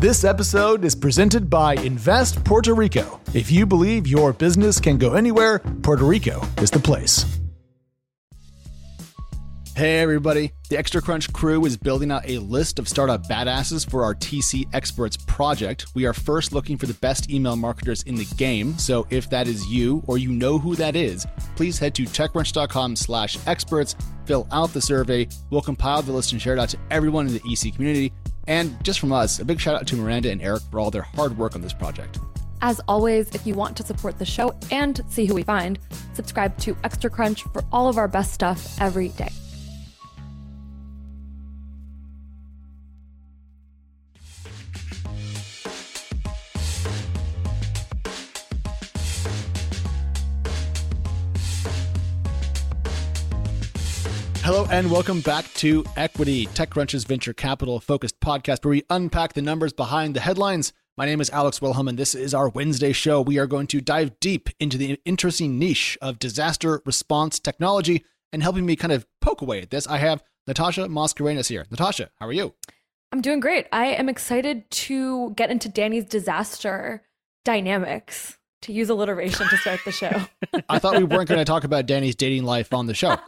This episode is presented by Invest Puerto Rico. If you believe your business can go anywhere, Puerto Rico is the place. Hey everybody, the Extra Crunch crew is building out a list of startup badasses for our TC Experts project. We are first looking for the best email marketers in the game, so if that is you or you know who that is, please head to techcrunch.com/experts, fill out the survey, we'll compile the list and share it out to everyone in the EC community. And just from us, a big shout out to Miranda and Eric for all their hard work on this project. As always, if you want to support the show and see who we find, subscribe to Extra Crunch for all of our best stuff every day. Hello and welcome back to Equity, TechCrunch's venture capital focused podcast where we unpack the numbers behind the headlines. My name is Alex Wilhelm and this is our Wednesday show. We are going to dive deep into the interesting niche of disaster response technology, and helping me kind of poke away at this, I have Natasha Mascarenhas here. Natasha, how are you? I'm doing great. I am excited to get into Danny's disaster dynamics, to use alliteration to start the show. I thought we weren't going to talk about Danny's dating life on the show.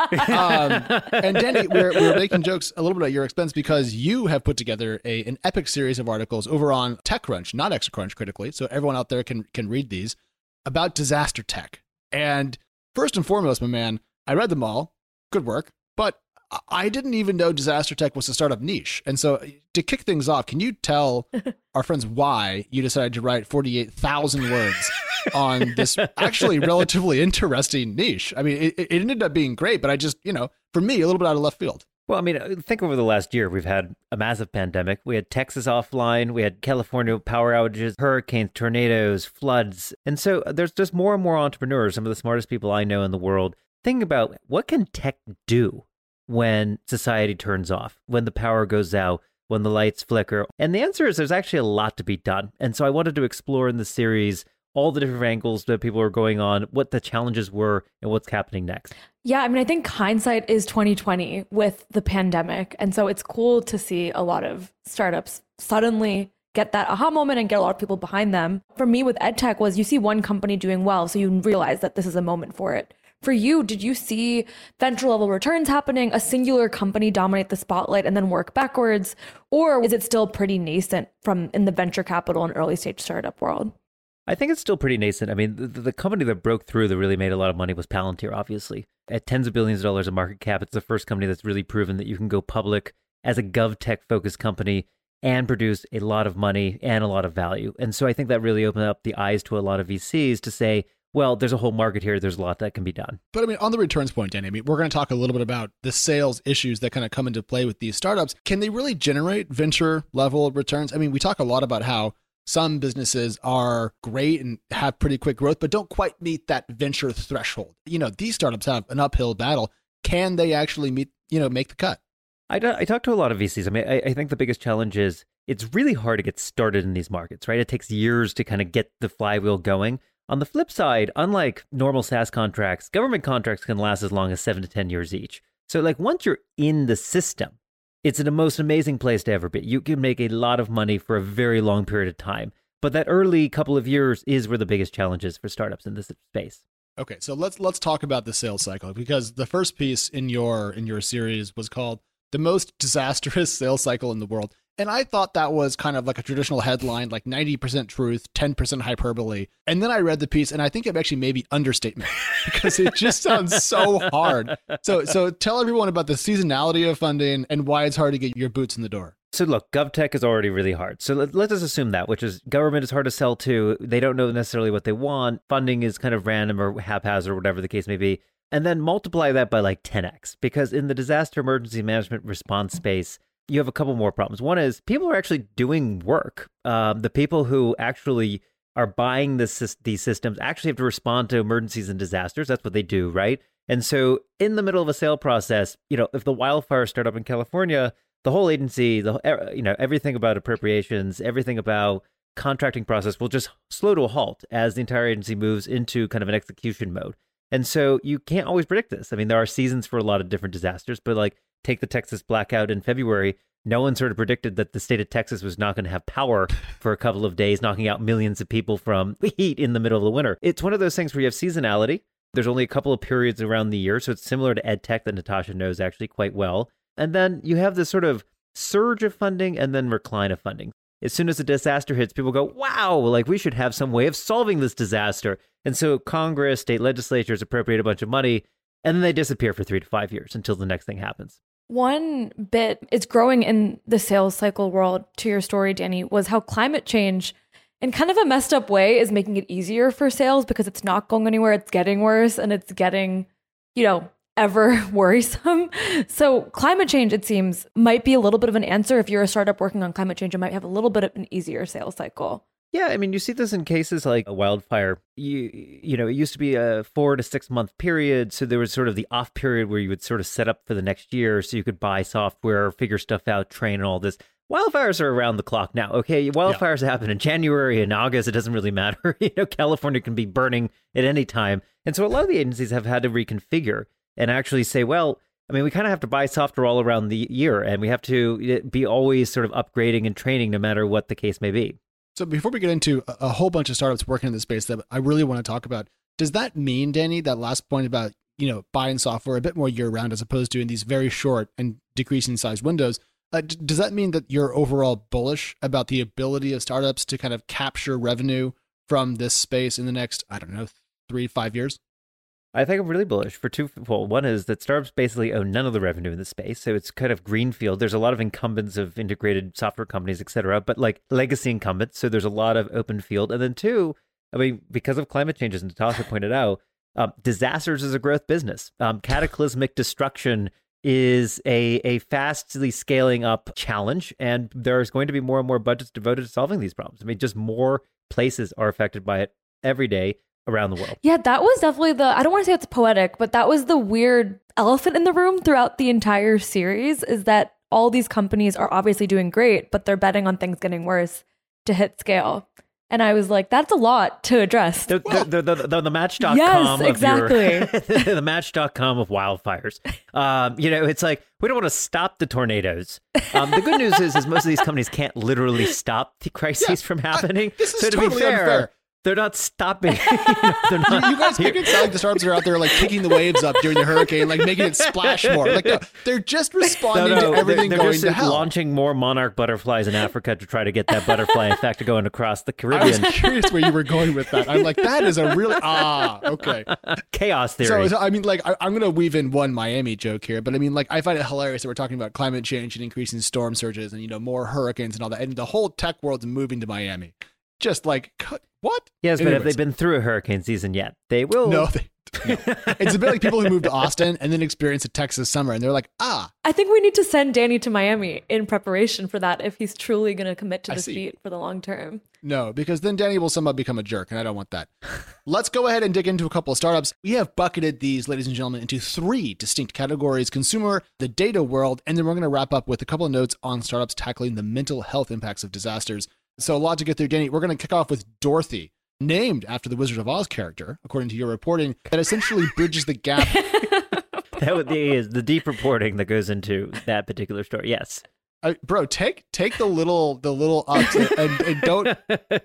And Danny, we're making jokes a little bit at your expense because you have put together an epic series of articles over on TechCrunch, not ExtraCrunch critically, so everyone out there can read these, about disaster tech. And first and foremost, my man, I read them all. Good work. But I didn't even know disaster tech was a startup niche. And so to kick things off, can you tell our friends why you decided to write 48,000 words on this actually relatively interesting niche? I mean, it ended up being great, but I just, for me, a little bit out of left field. Well, I mean, think over the last year, we've had a massive pandemic. We had Texas offline. We had California power outages, hurricanes, tornadoes, floods. And so there's just more and more entrepreneurs, some of the smartest people I know in the world, thinking about what can tech do when society turns off, when the power goes out, when the lights flicker. And the answer is there's actually a lot to be done. And so I wanted to explore in the series all the different angles that people are going on, what the challenges were, and what's happening next. Yeah, I mean, I think hindsight is 2020 with the pandemic. And so it's cool to see a lot of startups suddenly get that aha moment and get a lot of people behind them. For me with EdTech was you see one company doing well, so you realize that this is a moment for it. For you, did you see venture level returns happening, a singular company dominate the spotlight and then work backwards? Or is it still pretty nascent in the venture capital and early stage startup world? I think it's still pretty nascent. I mean, the company that broke through that really made a lot of money was Palantir, obviously. At tens of billions of dollars of market cap, it's the first company that's really proven that you can go public as a GovTech focused company and produce a lot of money and a lot of value. And so I think that really opened up the eyes to a lot of VCs to say, well, there's a whole market here. There's a lot that can be done. But I mean, on the returns point, Danny, we're going to talk a little bit about the sales issues that kind of come into play with these startups. Can they really generate venture level returns? I mean, we talk a lot about how some businesses are great and have pretty quick growth, but don't quite meet that venture threshold. These startups have an uphill battle. Can they actually make the cut? I talked to a lot of VCs. I mean, I think the biggest challenge is it's really hard to get started in these markets, right? It takes years to kind of get the flywheel going. On the flip side, unlike normal SaaS contracts, government contracts can last as long as 7 to 10 years each. So once you're in the system, it's the most amazing place to ever be. You can make a lot of money for a very long period of time. But that early couple of years is where the biggest challenge is for startups in this space. Okay, so let's talk about the sales cycle, because the first piece in your series was called The Most Disastrous Sales Cycle in the World. And I thought that was kind of like a traditional headline, like 90% truth, 10% hyperbole. And then I read the piece and I think it actually may be understatement because it just sounds so hard. So tell everyone about the seasonality of funding and why it's hard to get your boots in the door. So look, GovTech is already really hard. So let's just assume that, which is government is hard to sell to. They don't know necessarily what they want. Funding is kind of random or haphazard or whatever the case may be. And then multiply that by 10x, because in the disaster emergency management response space, you have a couple more problems. One is people are actually doing work. The people who actually are buying these systems actually have to respond to emergencies and disasters. That's what they do, right? And so in the middle of a sale process, if the wildfires start up in California, the whole agency, everything about appropriations, everything about contracting process will just slow to a halt as the entire agency moves into kind of an execution mode. And so you can't always predict this. I mean, there are seasons for a lot of different disasters, but take the Texas blackout in February, No one sort of predicted that the state of Texas was not going to have power for a couple of days, knocking out millions of people from heat in the middle of the winter. It's one of those things where you have seasonality. There's only a couple of periods around the year, so it's similar to EdTech that Natasha knows actually quite well. And then you have this sort of surge of funding and then recline of funding. As soon as a disaster hits, people go, wow, like we should have some way of solving this disaster. And so Congress, state legislatures appropriate a bunch of money, and then they disappear for 3 to 5 years until the next thing happens. One bit it's growing in the sales cycle world, to your story, Danny, was how climate change, in kind of a messed up way, is making it easier for sales because it's not going anywhere. It's getting worse and it's getting, ever worrisome. So climate change, it seems, might be a little bit of an answer. If you're a startup working on climate change, it might have a little bit of an easier sales cycle. Yeah, I mean, you see this in cases like a wildfire. You know, it used to be a 4 to 6 month period. So there was sort of the off period where you would sort of set up for the next year so you could buy software, figure stuff out, train and all this. Wildfires are around the clock now. Okay, wildfires happen in January and August. It doesn't really matter. California can be burning at any time. And so a lot of the agencies have had to reconfigure and actually say, well, I mean, we kind of have to buy software all around the year, and we have to be always sort of upgrading and training no matter what the case may be. So before we get into a whole bunch of startups working in this space that I really want to talk about, does that mean, Danny, that last point about, buying software a bit more year round as opposed to in these very short and decreasing size windows, does that mean that you're overall bullish about the ability of startups to kind of capture revenue from this space in the next, 3 to 5 years? I think I'm really bullish for twofold. One is that startups basically own none of the revenue in the space. So it's kind of greenfield. There's a lot of incumbents of integrated software companies, et cetera, but like legacy incumbents. So there's a lot of open field. And then two, I mean, because of climate change, as Natasha pointed out, disasters is a growth business. Cataclysmic destruction is a fastly scaling up challenge. And there's going to be more and more budgets devoted to solving these problems. I mean, just more places are affected by it every day around the world. Yeah, that was definitely I don't want to say it's poetic, but that was the weird elephant in the room throughout the entire series, is that all these companies are obviously doing great, but they're betting on things getting worse to hit scale. And I was like, that's a lot to address. The Match.com yes, exactly. The Match.com of wildfires. It's like, we don't want to stop the tornadoes. The good news is most of these companies can't literally stop the crises from happening. This is so to totally be fair, unfair. They're not stopping. You guys make it sound like the startups are out there like kicking the waves up during the hurricane, like making it splash more. Like, no, they're just responding to everything they're going just to hell. Launching more monarch butterflies in Africa to try to get that butterfly effect going across the Caribbean. I was curious where you were going with that. I'm like, that is a really okay. Chaos theory. So I mean, like, I'm going to weave in one Miami joke here, but I mean, like, I find it hilarious that we're talking about climate change and increasing storm surges and more hurricanes and all that, and the whole tech world's moving to Miami. Just like, what? Yes, but Anyways. have they been through a hurricane season yet? They will. No. It's a bit like people who moved to Austin and then experience a Texas summer, and they're like, I think we need to send Danny to Miami in preparation for that if he's truly going to commit to this beat for the long term. No, because then Danny will somehow become a jerk, and I don't want that. Let's go ahead and dig into a couple of startups. We have bucketed these, ladies and gentlemen, into 3 distinct categories: consumer, the data world, and then we're going to wrap up with a couple of notes on startups tackling the mental health impacts of disasters. So a lot to get through, Danny. We're going to kick off with Dorothy, named after the Wizard of Oz character, according to your reporting, that essentially bridges the gap. That is the deep reporting that goes into that particular story. Yes. Bro, take the little ups and don't,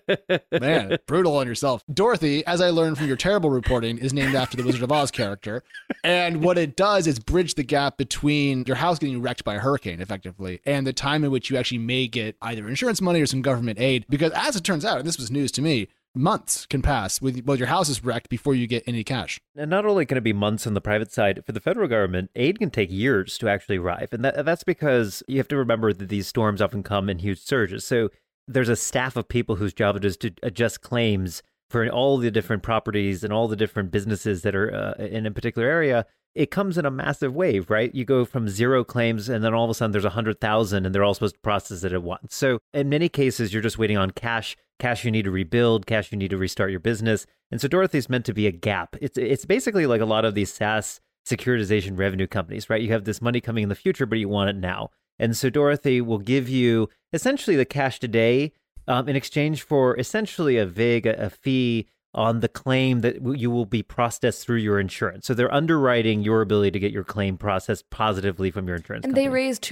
man, brutal on yourself. Dorothy, as I learned from your terrible reporting, is named after the Wizard of Oz character. And what it does is bridge the gap between your house getting wrecked by a hurricane, effectively, and the time in which you actually may get either insurance money or some government aid. Because as it turns out, and this was news to me, months can pass with your house is wrecked before you get any cash. And not only can it be months on the private side, for the federal government, aid can take years to actually arrive. And that's because you have to remember that these storms often come in huge surges. So there's a staff of people whose job it is to adjust claims for all the different properties and all the different businesses that are in a particular area. It comes in a massive wave, right? You go from 0 claims and then all of a sudden there's 100,000 and they're all supposed to process it at once. So in many cases, you're just waiting on cash you need to rebuild, cash you need to restart your business. And so Dorothy's meant to be a gap. It's basically like a lot of these SaaS securitization revenue companies, right? You have this money coming in the future, but you want it now. And so Dorothy will give you essentially the cash today in exchange for essentially a fee on the claim that you will be processed through your insurance. So they're underwriting your ability to get your claim processed positively from your insurance And company. they raised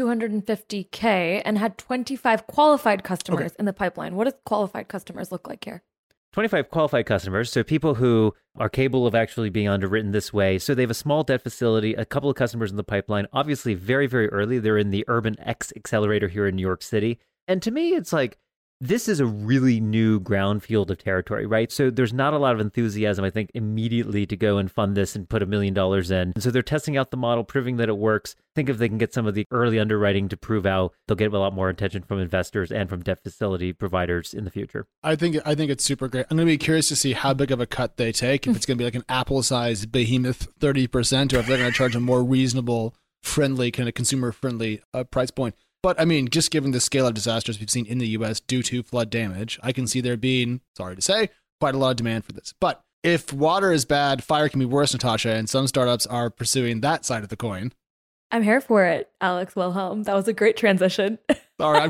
$250K and had 25 qualified customers in the pipeline. What does qualified customers look like here? 25 qualified customers, so people who are capable of actually being underwritten this way. So they have a small debt facility, a couple of customers in the pipeline, obviously very, very early. They're in the Urban X Accelerator here in New York City. And to me, it's like, this is a really new ground field of territory, right? So there's not a lot of enthusiasm, I think, immediately to go and fund this and put $1 million in. And so they're testing out the model, proving that it works. Think if they can get some of the early underwriting to prove out, they'll get a lot more attention from investors and from debt facility providers in the future. I think it's super great. I'm going to be curious to see how big of a cut they take, if it's going to be like an Apple-sized behemoth 30%, or if they're going to charge a more reasonable, friendly, kind of consumer-friendly price point. But I mean, just given the scale of disasters we've seen in the US due to flood damage, I can see there being, sorry to say, quite a lot of demand for this. But if water is bad, fire can be worse, Natasha, and some startups are pursuing that side of the coin. I'm here for it, Alex Wilhelm. That was a great transition. Sorry,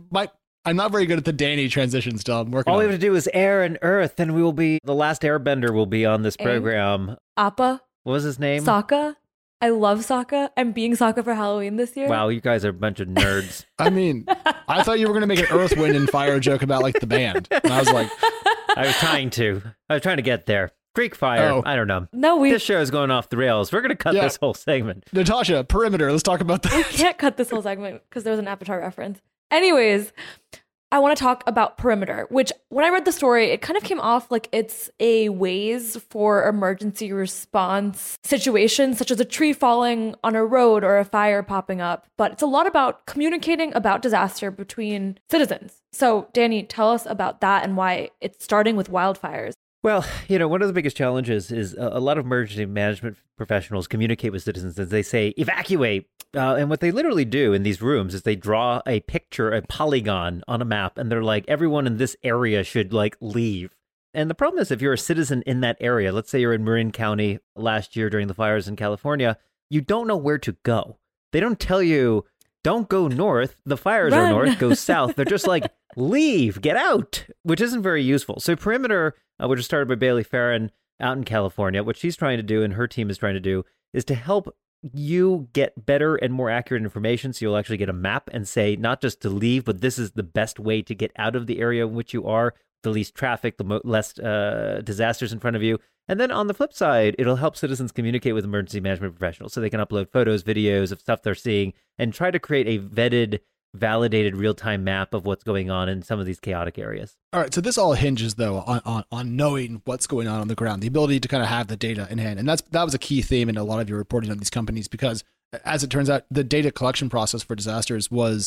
I'm not very good at the Danny transition still. I'm working All on we it. have to do is air and earth, and we will be, the last airbender will be on this program. Appa. What was his name? Sokka. I love Sokka. I'm being Sokka for Halloween this year. Wow, you guys are a bunch of nerds. I mean, I thought you were going to make an Earth, Wind, and Fire joke about like the band. And I was like, I was trying to get there. Greek fire. Oh. I don't know. No, we This show is going off the rails. We're going to cut this whole segment. Natasha, perimeter. Let's talk about that. can't cut this whole segment because there was an Avatar reference. Anyways, I want to talk about Perimeter, which when I read the story, it kind of came off like it's a Waze for emergency response situations, such as a tree falling on a road or a fire popping up. But it's a lot about communicating about disaster between citizens. So, Danny, tell us about that and why it's starting with wildfires. Well, one of the biggest challenges is a lot of emergency management professionals communicate with citizens as they say, evacuate. And what they literally do in these rooms is they draw a picture, a polygon on a map, and they're like, everyone in this area should leave. And the problem is if you're a citizen in that area, let's say you're in Marin County last year during the fires in California, you don't know where to go. They don't tell you, don't go north. The fires are north, go south. They're just like, leave, get out, which isn't very useful. So Perimeter, which was started by Bailey Farron out in California, what she's trying to do and her team is trying to do is to help you get better and more accurate information. So you'll actually get a map and say, not just to leave, but this is the best way to get out of the area in which you are, the least traffic, the less disasters in front of you. And then on the flip side, it'll help citizens communicate with emergency management professionals so they can upload photos, videos of stuff they're seeing and try to create a vetted, validated real-time map of what's going on in some of these chaotic areas. All right, so this all hinges, though, on knowing what's going on the ground, the ability to kind of have the data in hand. And that was a key theme in a lot of your reporting on these companies because, as it turns out, the data collection process for disasters was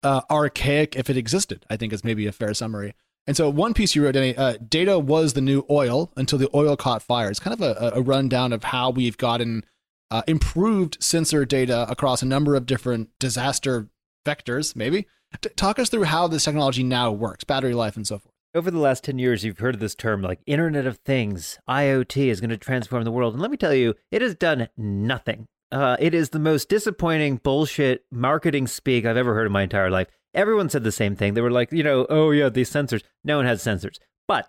archaic if it existed, I think is maybe a fair summary. And so one piece you wrote, Danny, data was the new oil until the oil caught fire. It's kind of a rundown of how we've gotten improved sensor data across a number of different disaster vectors, maybe. Talk us through how this technology now works, battery life and so forth. Over the last 10 years, you've heard of this term like Internet of Things. IoT is going to transform the world. And let me tell you, it has done nothing. It is the most disappointing bullshit marketing speak I've ever heard in my entire life. Everyone said the same thing. They were like, oh yeah, these sensors. No one has sensors. But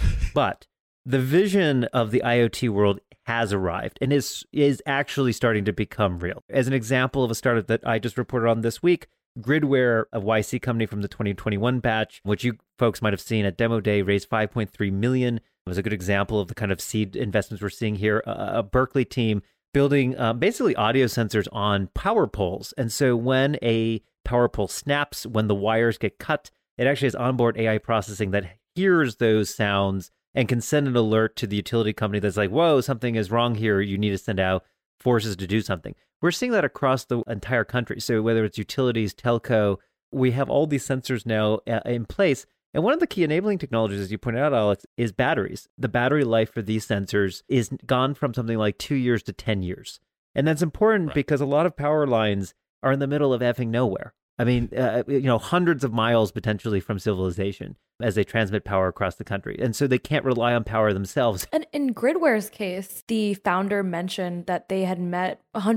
the vision of the IoT world has arrived and is actually starting to become real. As an example of a startup that I just reported on this week, Gridware, a YC company from the 2021 batch, which you folks might have seen at Demo Day, raised $5.3 million. It was a good example of the kind of seed investments we're seeing here. A Berkeley team building basically audio sensors on power poles. And so when a power pole snaps, when the wires get cut, it actually has onboard AI processing that hears those sounds and can send an alert to the utility company that's like, whoa, something is wrong here. You need to send out forces to do something. We're seeing that across the entire country. So whether it's utilities, telco, we have all these sensors now in place. And one of the key enabling technologies, as you pointed out, Alex, is batteries. The battery life for these sensors is gone from something like 2 years to 10 years. And that's important because a lot of power lines are in the middle of effing nowhere. I mean, hundreds of miles potentially from civilization as they transmit power across the country. And so they can't rely on power themselves. And in Gridware's case, the founder mentioned that they had met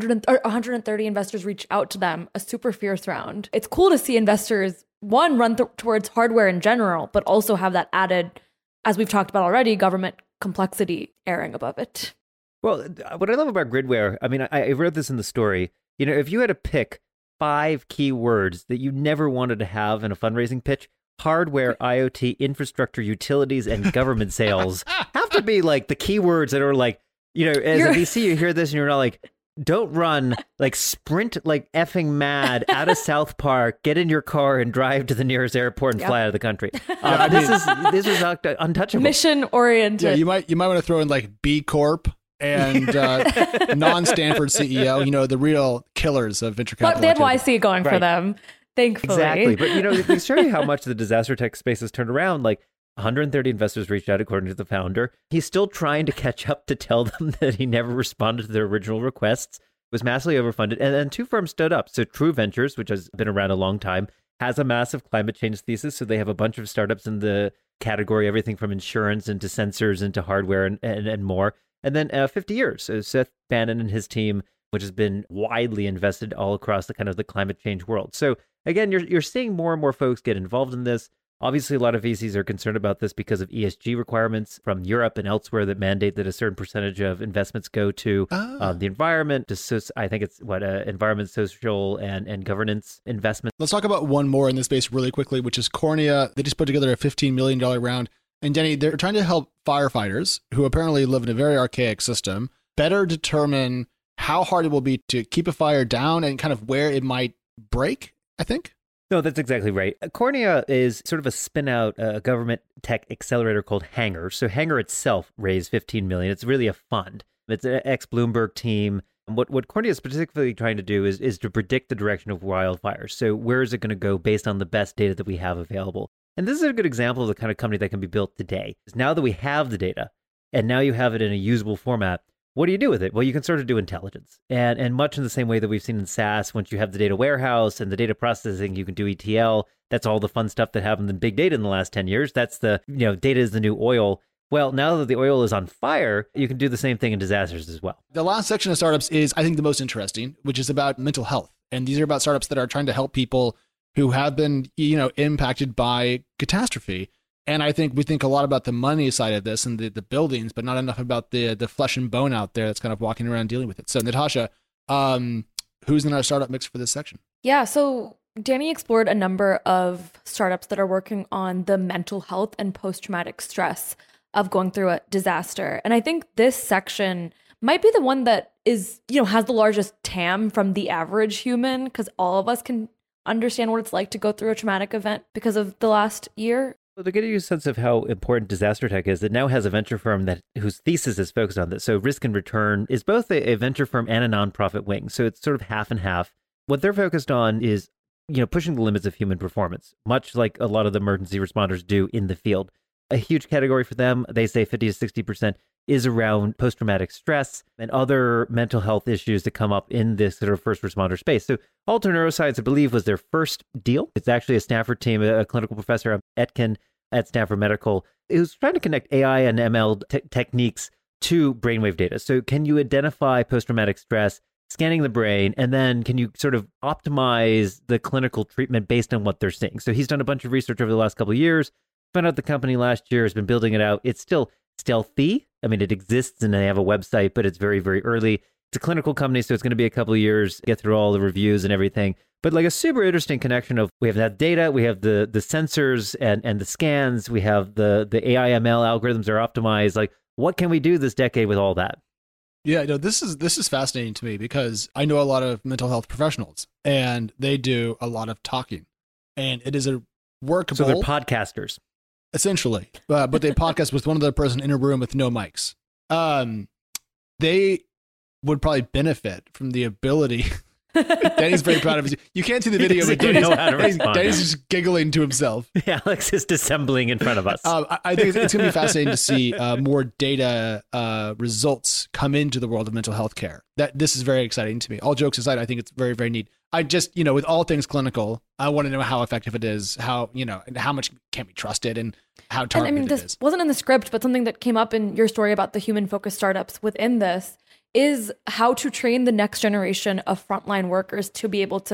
130 investors reach out to them, a super fierce round. It's cool to see investors, one, run towards hardware in general, but also have that added, as we've talked about already, government complexity airing above it. Well, what I love about Gridware, I mean, I wrote this in the story. If you had to pick 5 key words that you never wanted to have in a fundraising pitch, hardware, IoT, infrastructure, utilities, and government sales have to be like the key words that are like, as a VC, you hear this and you're not like, don't run, like sprint like effing mad out of South Park, get in your car and drive to the nearest airport and fly out of the country. This is untouchable. Mission oriented. Yeah, you might want to throw in like B Corp and non-Stanford CEO, the real killers of venture capital. But they had YC going for them, thankfully. Exactly. But, they show you how much the disaster tech space has turned around. Like 130 investors reached out, according to the founder. He's still trying to catch up to tell them that he never responded to their original requests, was massively overfunded. And then 2 firms stood up. So True Ventures, which has been around a long time, has a massive climate change thesis. So they have a bunch of startups in the category, everything from insurance into sensors into hardware and more. And then 50 years. So Seth Bannon and his team, which has been widely invested all across the kind of the climate change world. So again, you're seeing more and more folks get involved in this. Obviously, a lot of VCs are concerned about this because of ESG requirements from Europe and elsewhere that mandate that a certain percentage of investments go to the environment. I think it's environment, social, and governance investment. Let's talk about one more in this space really quickly, which is Cornea. They just put together a $15 million round. And Denny, they're trying to help firefighters who apparently live in a very archaic system better determine how hard it will be to keep a fire down and kind of where it might break, I think. No, that's exactly right. Cornea is sort of a spin-out government tech accelerator called Hanger. So Hanger itself raised $15 million. It's really a fund. It's an ex-Bloomberg team. And what Cornea is particularly trying to do is to predict the direction of wildfires. So where is it going to go based on the best data that we have available? And this is a good example of the kind of company that can be built today. Now that we have the data, and now you have it in a usable format, what do you do with it? Well, you can sort of do intelligence. And much in the same way that we've seen in SaaS, once you have the data warehouse and the data processing, you can do ETL. That's all the fun stuff that happened in big data in the last 10 years. That's data is the new oil. Well, now that the oil is on fire, you can do the same thing in disasters as well. The last section of startups is, I think, the most interesting, which is about mental health. And these are about startups that are trying to help people who have been, impacted by catastrophe. And I think we think a lot about the money side of this and the buildings, but not enough about the flesh and bone out there that's kind of walking around dealing with it. So Natasha, who's in our startup mix for this section? Yeah, so Danny explored a number of startups that are working on the mental health and post-traumatic stress of going through a disaster. And I think this section might be the one that is, has the largest TAM from the average human, because all of us can understand what it's like to go through a traumatic event because of the last year. Well, to give you a sense of how important disaster tech is, it now has a venture firm whose thesis is focused on this. So Risk and Return is both a venture firm and a nonprofit wing. So it's sort of half and half. What they're focused on is, pushing the limits of human performance, much like a lot of the emergency responders do in the field. A huge category for them, they say 50 to 60%, is around post-traumatic stress and other mental health issues that come up in this sort of first responder space. So Alter Neuroscience, I believe, was their first deal. It's actually a Stanford team, a clinical professor, Etkin, at Stanford Medical, who's trying to connect AI and ML techniques to brainwave data. So can you identify post-traumatic stress, scanning the brain, and then can you sort of optimize the clinical treatment based on what they're seeing? So he's done a bunch of research over the last couple of years, found out the company last year, has been building it out. It's still stealthy. I mean, it exists and they have a website, but it's very, very early. It's a clinical company, so it's going to be a couple of years, get through all the reviews and everything. But like a super interesting connection of, we have that data, we have the sensors and the scans, we have the AI ML algorithms are optimized. Like, what can we do this decade with all that? Yeah, this is fascinating to me because I know a lot of mental health professionals and they do a lot of talking, and it is a workable. So they're podcasters, essentially, but they podcast with one other person in a room with no mics. They would probably benefit from the ability. Danny's very proud of it. You can't see the video, but Danny's just giggling to himself. Alex is dissembling in front of us. I think it's going to be fascinating to see more data results come into the world of mental health care. This is very exciting to me. All jokes aside, I think it's very, very neat. I just, with all things clinical, I want to know how effective it is, how much can be trusted, and how targeted it is. This wasn't in the script, but something that came up in your story about the human-focused startups within this is how to train the next generation of frontline workers to be able to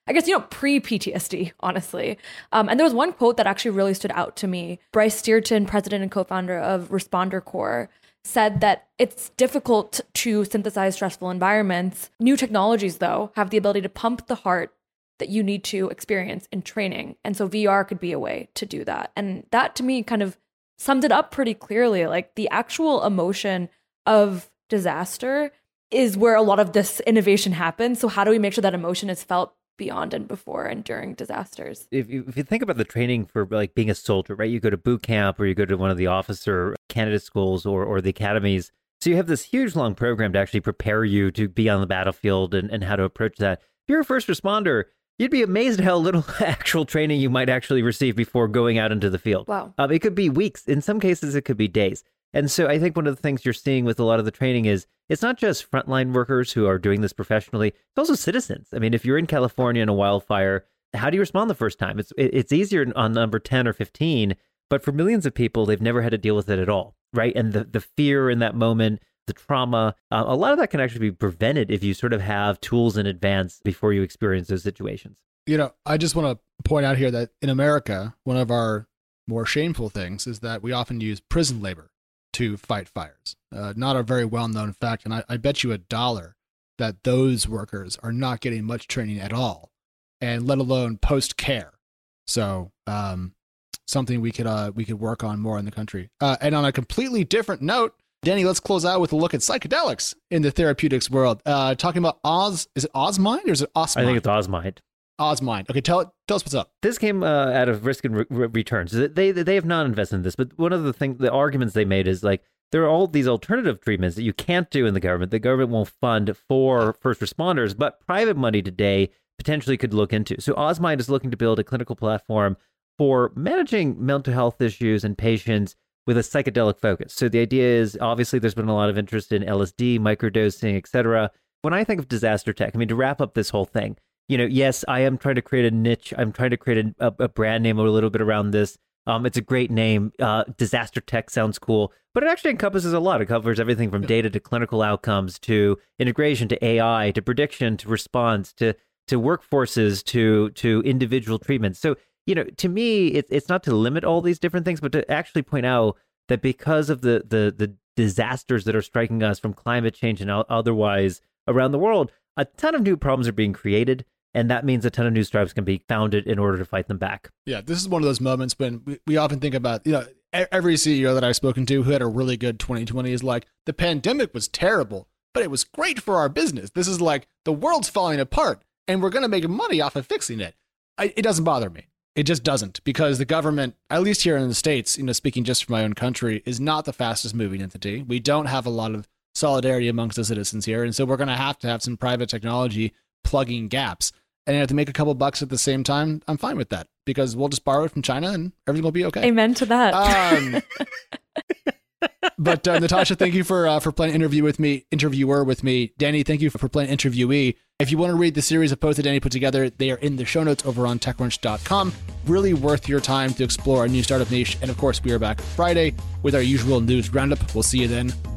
I guess, pre-PTSD, honestly. And there was one quote that actually really stood out to me. Bryce Stearton, president and co-founder of Responder Corps, said that it's difficult to synthesize stressful environments. New technologies, though, have the ability to pump the heart that you need to experience in training. And so VR could be a way to do that. And that, to me, kind of summed it up pretty clearly. Like, the actual emotion of disaster is where a lot of this innovation happens. So how do we make sure that emotion is felt beyond and before and during disasters? If you think about the training for like being a soldier, right? You go to boot camp or you go to one of the officer candidate schools or the academies. So you have this huge long program to actually prepare you to be on the battlefield and how to approach that. If you're a first responder, you'd be amazed how little actual training you might actually receive before going out into the field. Wow. It could be weeks. In some cases, it could be days. And so I think one of the things you're seeing with a lot of the training is it's not just frontline workers who are doing this professionally, it's also citizens. I mean, if you're in California in a wildfire, how do you respond the first time? It's easier on number 10 or 15, but for millions of people, they've never had to deal with it at all, right? And the fear in that moment, the trauma, a lot of that can actually be prevented if you sort of have tools in advance before you experience those situations. I just want to point out here that in America, one of our more shameful things is that we often use prison labor to fight fires. Not a very well-known fact, and I bet you $1 that those workers are not getting much training at all, and let alone post-care. So something we could work on more in the country. And on a completely different note, Danny, let's close out with a look at psychedelics in the therapeutics world. Talking about is it Osmind or is it Osmind? I think it's Osmind. Osmind. Okay, tell us what's up. This came out of Risk and Returns. They have not invested in this, but one of the arguments they made is like there are all these alternative treatments that you can't do in the government. The government won't fund for first responders, but private money today potentially could look into. So Osmind is looking to build a clinical platform for managing mental health issues in patients with a psychedelic focus. So the idea is, obviously, there's been a lot of interest in LSD, microdosing, etc. When I think of disaster tech, I mean, to wrap up this whole thing, yes, I am trying to create a niche. I'm trying to create a brand name a little bit around this. It's a great name. Disaster tech sounds cool, but it actually encompasses a lot. It covers everything from data to clinical outcomes to integration to AI to prediction to response to workforces to individual treatments. So, to me, it's not to limit all these different things, but to actually point out that because of the disasters that are striking us from climate change and otherwise around the world, a ton of new problems are being created. And that means a ton of new startups can be founded in order to fight them back. Yeah, this is one of those moments when we often think about, every CEO that I've spoken to who had a really good 2020 is like, the pandemic was terrible, but it was great for our business. This is like, the world's falling apart and we're going to make money off of fixing it. It doesn't bother me. It just doesn't, because the government, at least here in the States, speaking just for my own country, is not the fastest moving entity. We don't have a lot of solidarity amongst the citizens here. And so we're going to have some private technology plugging gaps. And if to make a couple bucks at the same time, I'm fine with that, because we'll just borrow it from China and everything will be okay. Amen to that. But Natasha, thank you for playing interviewer with me. Danny, thank you for playing interviewee. If you want to read the series of posts that Danny put together, they are in the show notes over on TechCrunch.com. Really worth your time to explore our new startup niche. And of course, we are back Friday with our usual news roundup. We'll see you then.